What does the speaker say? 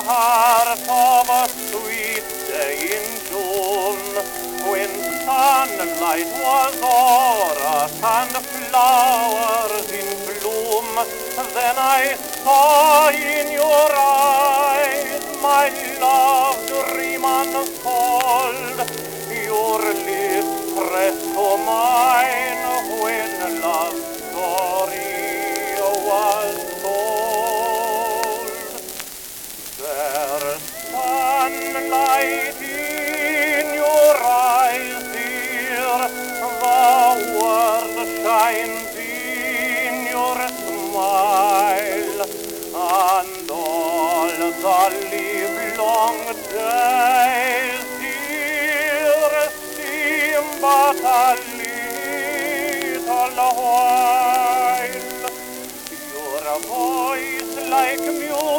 heart of a sweet day in June, when sunlight was o'er us and flowers in bloom. Then I saw in your eyes my love dream unfold, your lips pressed to mine when love's story was told. There's sunlight in your eyes, dear, the world shines in your smile, and all the livelong days, dear, seem but a little while. Your voice like music